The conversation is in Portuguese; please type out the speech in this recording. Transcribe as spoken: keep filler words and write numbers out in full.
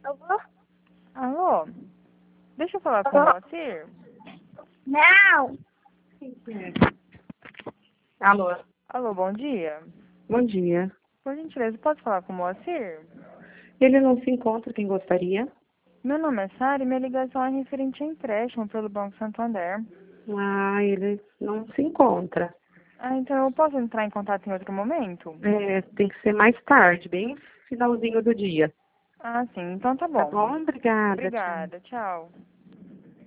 Alô? Alô? Deixa eu falar com o Alô? Moacir. Não. Alô, Alô, bom dia. bom dia. Por gentileza, pode falar com o Moacir? Ele não se encontra, quem gostaria? Meu nome é Sara e minha ligação é referente a empréstimo pelo Banco Santander. Ah, ele não se encontra. Ah, então eu posso entrar em contato em outro momento? É, tem que ser mais tarde, bem finalzinho do dia. Ah, sim. Então tá Tá bom. bom? Obrigada, tchau. Obrigada. Tchau.